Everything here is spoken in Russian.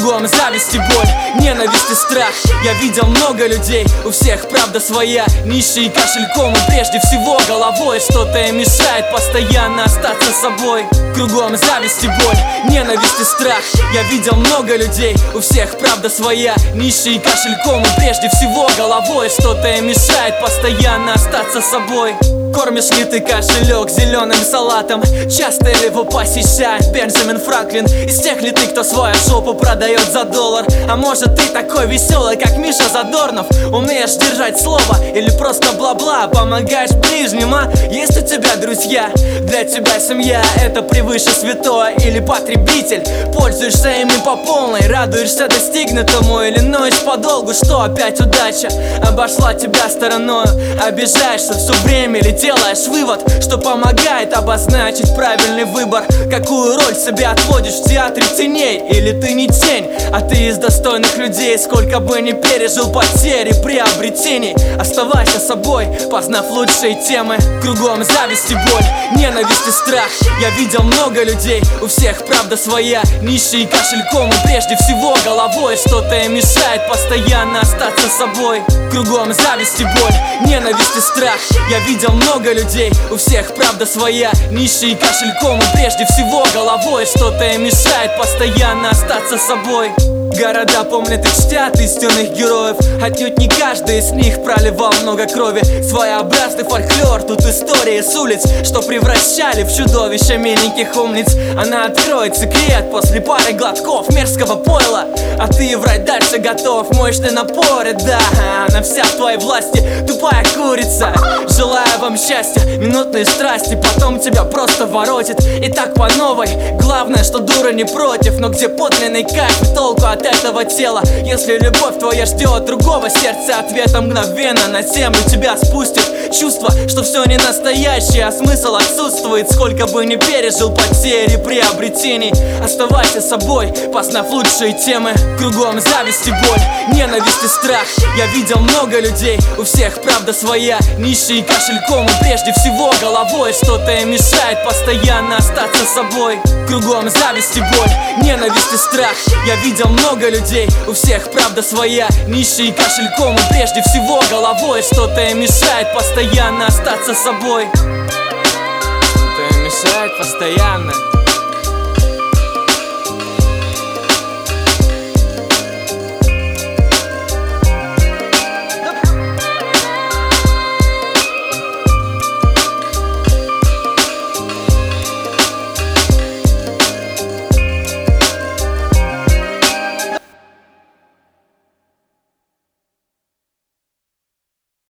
Кругом зависть и боль, ненависть и страх. Я видел много людей, у всех правда своя. Нищие кошельком и прежде всего головой. Что-то им мешает постоянно остаться собой. Кругом зависть и боль, ненависть и страх. Я видел много людей, у всех правда своя. Нищие кошельком и прежде всего головой. Что-то им мешает постоянно остаться собой. Кормишь ли ты кошелек зеленым салатом? Часто ли его посещает Бенджамин Франклин? Из тех ли ты, кто свою жопу продает за $1? А может ты такой веселый, как Миша Задорнов? Умеешь держать слово или просто бла-бла? Помогаешь ближним, а? Есть у тебя друзья? Для тебя семья — это превыше святое? Или потребитель? Пользуешься ими по полной, радуешься достигнутому? Или ноешь подолгу, что опять удача обошла тебя стороной? Обижаешься все время или делаешь вывод, что помогает обозначить правильный выбор? Какую роль себе отводишь в театре теней? Или ты не тень, а ты из достойных людей? Сколько бы ни пережил потери, приобретений, оставайся собой, познав лучшие темы. Кругом зависть и боль, ненависть и страх. Я видел много людей, у всех правда своя. Нищие кошельком и прежде всего головой. Что-то им мешает постоянно остаться собой. Кругом зависть и боль, ненависть и страх. Я видел много людей, у всех правда своя. Нищие кошельком и прежде всего головой. Что-то им мешает постоянно остаться собой. Города помнят и чтят истинных героев. Отнюдь не каждый из них проливал много крови. Своеобразный фольклор, тут истории с улиц, что превращали в чудовища миленьких умниц. Она откроет секрет после пары глотков мерзкого пойла, а ты врать дальше готов. Мощный напор, да, она вся в твоей власти, тупая курица. Желаю вам счастья, минутные страсти, потом тебя просто воротит. И так по новой, главное, что дура не против. Но где подлинный кайф и толку от этого тела? Если любовь твоя ждет другого, сердце ответа мгновенно на землю тебя спустит. Чувство, что все не настоящее, а смысл отсутствует. Сколько бы ни пережил потери, приобретений, оставайся собой, познав лучшие темы. Кругом зависть и боль, ненависть и страх. Я видел много людей, у всех правда своя. Нищие кошельком и прежде всего головой. Что-то им мешает постоянно остаться собой. Кругом зависть и боль, ненависть и страх. Я видел много людей, у всех правда своя. Нищие кошельком и прежде всего головой. Что-то им мешает постоянно остаться собой. Что-то им мешает постоянно